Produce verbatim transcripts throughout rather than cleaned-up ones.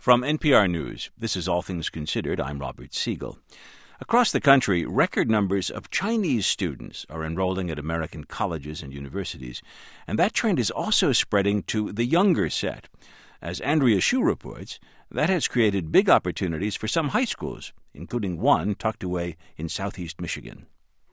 From N P R News, this is All Things Considered. I'm Robert Siegel. Across the country, record numbers of Chinese students are enrolling at American colleges and universities, and that trend is also spreading to the younger set. As Andrea Hsu reports, that has created big opportunities for some high schools, including one tucked away in southeast Michigan.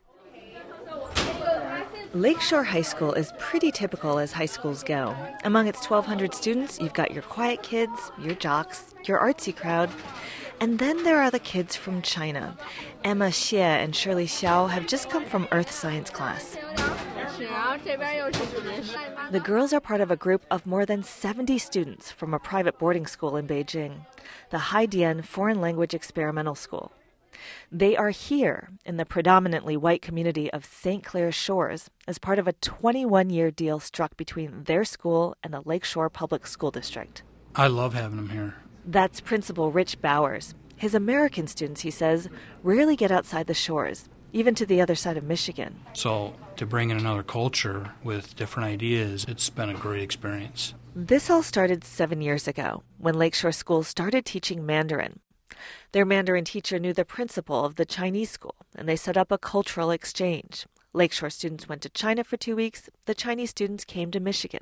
Lakeshore High School is pretty typical as high schools go. Among its twelve hundred students, you've got your quiet kids, your jocks, your artsy crowd, and then there are the kids from China. Emma Xie and Shirley Xiao have just come from Earth Science class. The girls are part of a group of more than seventy students from a private boarding school in Beijing, the Haidian Foreign Language Experimental School. They are here in the predominantly white community of Saint Clair Shores as part of a twenty-one-year deal struck between their school and the Lakeshore Public School District. I love having them here. That's Principal Rich Bowers. His American students, he says, rarely get outside the shores, even to the other side of Michigan. So to bring in another culture with different ideas, it's been a great experience. This all started seven years ago when Lakeshore schools started teaching Mandarin. Their Mandarin teacher knew the principal of the Chinese school, and they set up a cultural exchange. Lakeshore students went to China for two weeks. The Chinese students came to Michigan.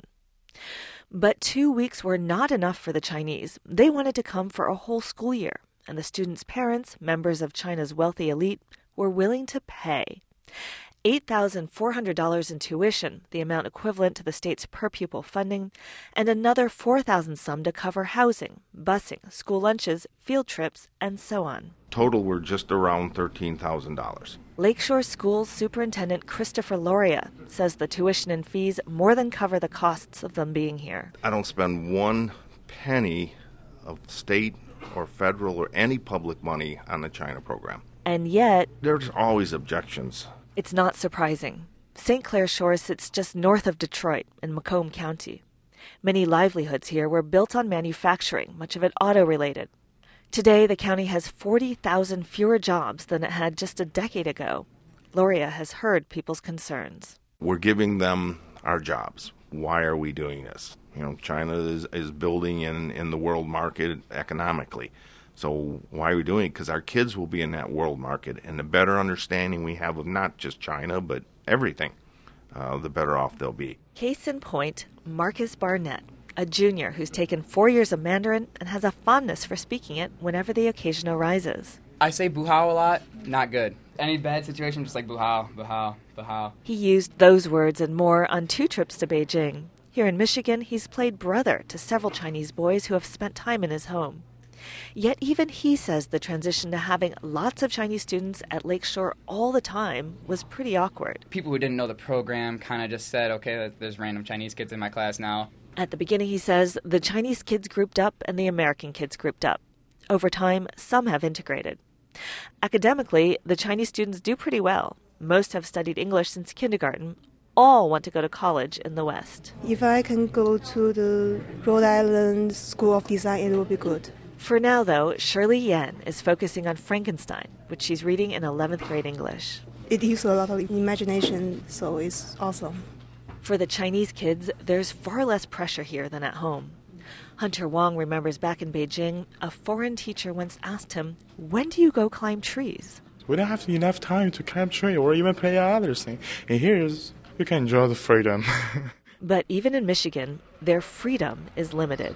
But two weeks were not enough for the Chinese. They wanted to come for a whole school year, and the students' parents, members of China's wealthy elite, were willing to pay eight thousand four hundred dollars in tuition, the amount equivalent to the state's per-pupil funding, and another four thousand dollars some to cover housing, busing, school lunches, field trips, and so on. Total, we're just around thirteen thousand dollars. Lakeshore Schools Superintendent Christopher Loria says the tuition and fees more than cover the costs of them being here. I don't spend one penny of state or federal or any public money on the China program. And yet, there's always objections. It's not surprising. Saint Clair Shores sits just north of Detroit in Macomb County. Many livelihoods here were built on manufacturing, much of it auto-related. Today, the county has forty thousand fewer jobs than it had just a decade ago. Loria has heard people's concerns. We're giving them our jobs. Why are we doing this? You know, China is, is building in, in the world market economically. So why are we doing it? Because our kids will be in that world market, and the better understanding we have of not just China, but everything, uh, the better off they'll be. Case in point, Marcus Barnett, a junior who's taken four years of Mandarin and has a fondness for speaking it whenever the occasion arises. I say buhao a lot, not good. Any bad situation, just like buhao, buhao, buhao. He used those words and more on two trips to Beijing. Here in Michigan, he's played brother to several Chinese boys who have spent time in his home. Yet even he says the transition to having lots of Chinese students at Lakeshore all the time was pretty awkward. People who didn't know the program kind of just said, okay, there's random Chinese kids in my class now. At the beginning, he says, the Chinese kids grouped up and the American kids grouped up. Over time, some have integrated. Academically, the Chinese students do pretty well. Most have studied English since kindergarten. All want to go to college in the West. If I can go to the Rhode Island School of Design, it will be good. For now, though, Shirley Yan is focusing on Frankenstein, which she's reading in eleventh grade English. It uses a lot of imagination, so it's awesome. For the Chinese kids, there's far less pressure here than at home. Hunter Wong remembers back in Beijing, a foreign teacher once asked him, when do you go climb trees? We don't have enough time to climb trees or even play other things. And here is, you can enjoy the freedom. But even in Michigan, their freedom is limited.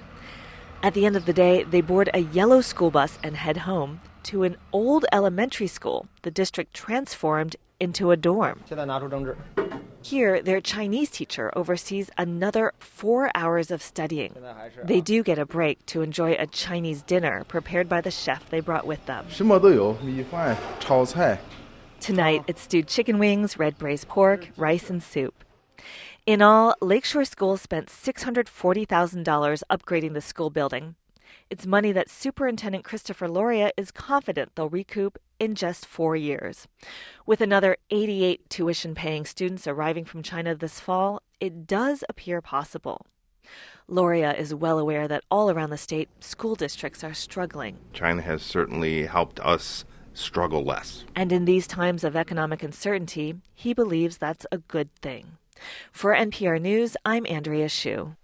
At the end of the day, they board a yellow school bus and head home to an old elementary school the district transformed into a dorm. Here, their Chinese teacher oversees another four hours of studying. They do get a break to enjoy a Chinese dinner prepared by the chef they brought with them. Tonight, it's stewed chicken wings, red braised pork, rice, and soup. In all, Lakeshore School spent six hundred forty thousand dollars upgrading the school building. It's money that Superintendent Christopher Loria is confident they'll recoup in just four years. With another eighty-eight tuition-paying students arriving from China this fall, it does appear possible. Loria is well aware that all around the state, school districts are struggling. China has certainly helped us struggle less. And in these times of economic uncertainty, he believes that's a good thing. For N P R News, I'm Andrea Hsu.